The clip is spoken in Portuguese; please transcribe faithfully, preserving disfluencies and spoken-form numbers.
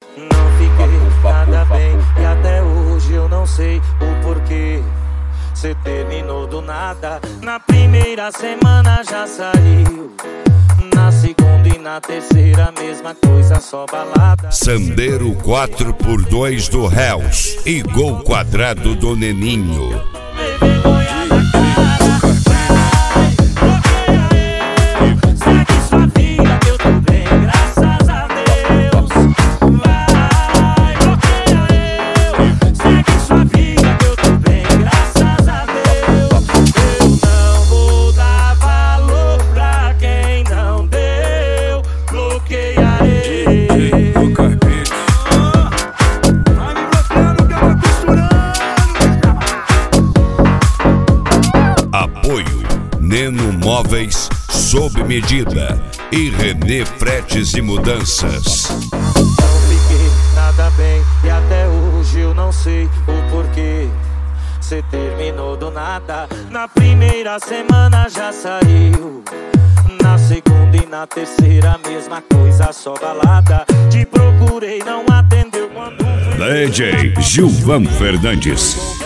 Não fiquei nada bem e até hoje eu não sei o porquê. Cê terminou do nada. Na primeira semana já saiu, na segunda e na terceira mesma coisa, só balada. Sandero quatro por dois do Hells e Gol Quadrado do Neninho. Apoio Neno Móveis sob medida e Renê Fretes e Mudanças. Não fiquei nada bem e até hoje eu não sei o porquê. Cê terminou do nada. Na primeira semana já saiu, na segunda e na terceira mesma coisa, só balada. Te procurei, não atendeu quando D J Gilvan Fernandes.